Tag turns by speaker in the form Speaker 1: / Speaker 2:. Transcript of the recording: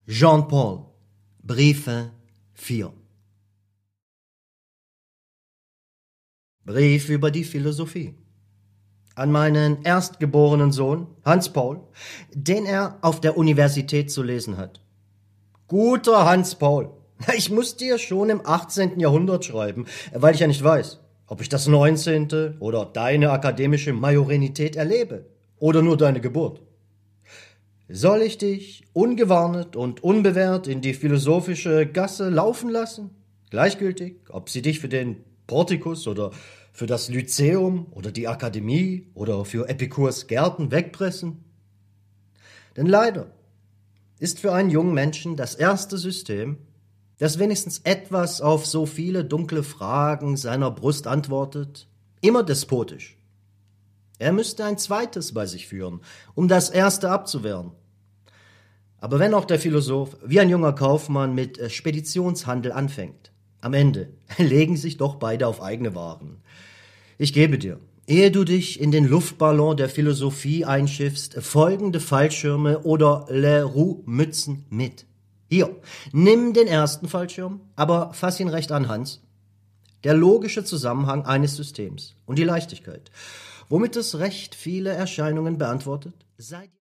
Speaker 1: Jean-Paul, Briefe 4. Brief über die Philosophie. An meinen erstgeborenen Sohn, Hans-Paul, den er auf der Universität zu lesen hat. Guter Hans-Paul, ich muss dir schon im 18. Jahrhundert schreiben, weil ich ja nicht weiß, ob ich das 19. oder deine akademische Majorenität erlebe oder nur deine Geburt. Soll ich dich ungewarnt und unbewehrt in die philosophische Gasse laufen lassen? Gleichgültig, ob sie dich für den Portikus oder für das Lyzeum oder die Akademie oder für Epikurs Gärten wegpressen? Denn leider ist für einen jungen Menschen das erste System, das wenigstens etwas auf so viele dunkle Fragen seiner Brust antwortet, immer despotisch. Er müsste ein zweites bei sich führen, um das erste abzuwehren. Aber wenn auch der Philosoph wie ein junger Kaufmann mit Speditionshandel anfängt, am Ende legen sich doch beide auf eigene Waren. Ich gebe dir, ehe du dich in den Luftballon der Philosophie einschiffst, folgende Fallschirme oder Leroux-Mützen mit. Hier, nimm den ersten Fallschirm, aber fass ihn recht an, Hans. Der logische Zusammenhang eines Systems und die Leichtigkeit, womit es recht viele Erscheinungen beantwortet, sei